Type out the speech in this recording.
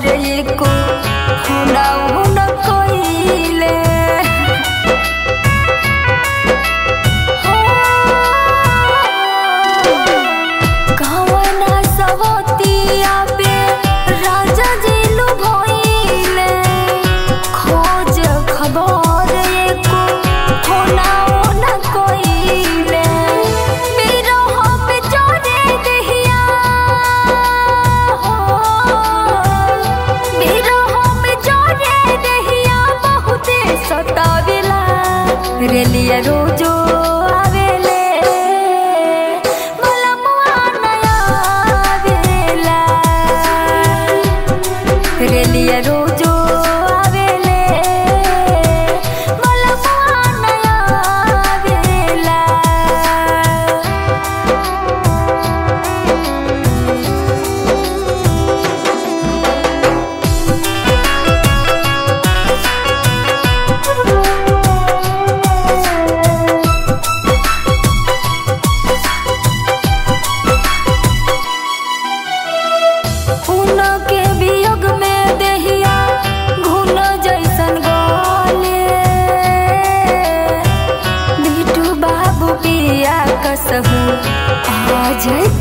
एको हुनाऊ न कोइले कवना सवतिया पे राजा जी लुभाइले खोज खबर एको हुनाऊ न कोइले बिरह पे चढ़े देहिया सतावेला रेलिया रोजो आवेले मलमुआ नया आवेला रेलिया रोजो आवेले मलमुआ नया आवेला उनके वियोग में देहिया घुन जैसन गले बिटू बाबू पिया कसहू आ जाए